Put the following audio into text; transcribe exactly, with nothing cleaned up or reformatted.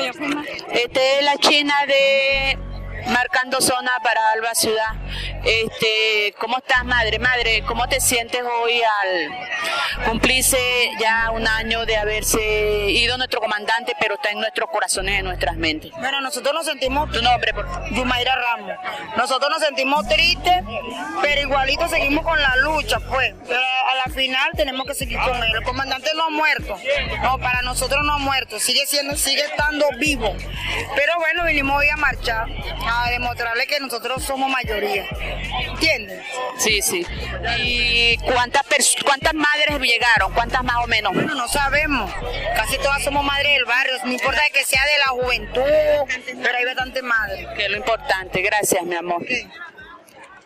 Esta es la China de marcando zona para Alba Ciudad. Este, ¿cómo estás, madre? Madre, ¿cómo te sientes hoy al cumplirse ya un año de haberse ido nuestro comandante, pero está en nuestros corazones y en nuestras mentes? Bueno, nosotros nos sentimos... Tu nombre, por favor. Yumaira Ramos. Nosotros nos sentimos tristes, pero igualito seguimos con la lucha, pues. Pero a la final tenemos que seguir con él. El comandante no ha muerto. No, para nosotros no ha muerto. Sigue siendo, sigue estando vivo. Pero bueno, vinimos hoy a marchar, a demostrarle que nosotros somos mayoría. ¿Entiendes? Sí, sí. ¿Y cuántas cuántas madres llegaron? ¿Cuántas más o menos? Bueno, no sabemos. Casi todas somos madres del barrio. No importa que sea de la juventud, pero hay bastante madres. Que es lo importante. Gracias, mi amor. Sí.